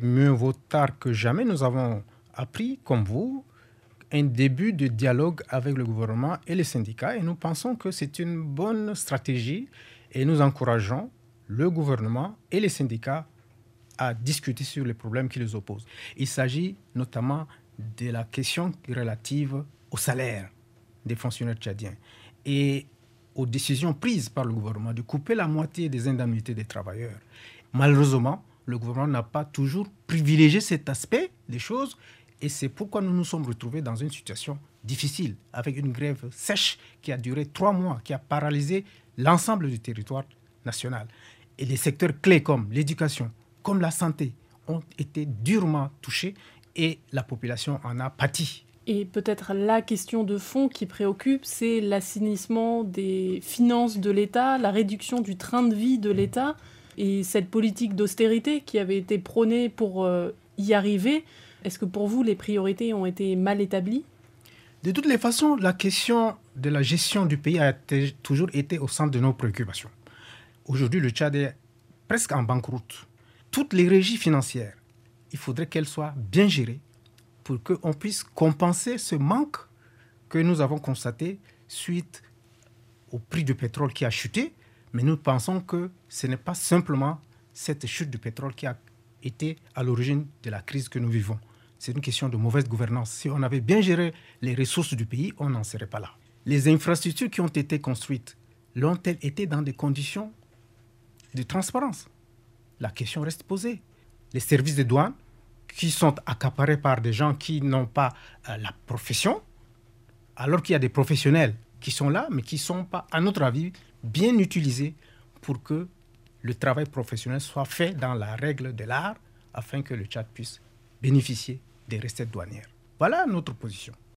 mieux vaut tard que jamais. Nous avons appris, comme vous, un début de dialogue avec le gouvernement et les syndicats et nous pensons que c'est une bonne stratégie et nous encourageons le gouvernement et les syndicats à discuter sur les problèmes qui les opposent. Il s'agit notamment de la question relative au salaire des fonctionnaires tchadiens et aux décisions prises par le gouvernement de couper la moitié des indemnités des travailleurs. Malheureusement, le gouvernement n'a pas toujours privilégié cet aspect des choses et c'est pourquoi nous nous sommes retrouvés dans une situation difficile avec une grève sèche qui a duré 3 mois, qui a paralysé l'ensemble du territoire national. Et les secteurs clés comme l'éducation, comme la santé ont été durement touchés et la population en a pâti. Et peut-être la question de fond qui préoccupe, c'est l'assainissement des finances de l'État, la réduction du train de vie de l'État et cette politique d'austérité qui avait été prônée pour y arriver. Est-ce que pour vous, les priorités ont été mal établies ? De toutes les façons, la question de la gestion du pays a toujours été au centre de nos préoccupations. Aujourd'hui, le Tchad est presque en banqueroute. Toutes les régies financières, il faudrait qu'elles soient bien gérées pour qu'on puisse compenser ce manque que nous avons constaté suite au prix du pétrole qui a chuté. Mais nous pensons que ce n'est pas simplement cette chute du pétrole qui a été à l'origine de la crise que nous vivons. C'est une question de mauvaise gouvernance. Si on avait bien géré les ressources du pays, on n'en serait pas là. Les infrastructures qui ont été construites l'ont-elles été dans des conditions de transparence ? La question reste posée. Les services de douane qui sont accaparés par des gens qui n'ont pas la profession, alors qu'il y a des professionnels qui sont là, mais qui ne sont pas, à notre avis, bien utilisés pour que le travail professionnel soit fait dans la règle de l'art afin que le Tchad puisse bénéficier des recettes douanières. Voilà notre position.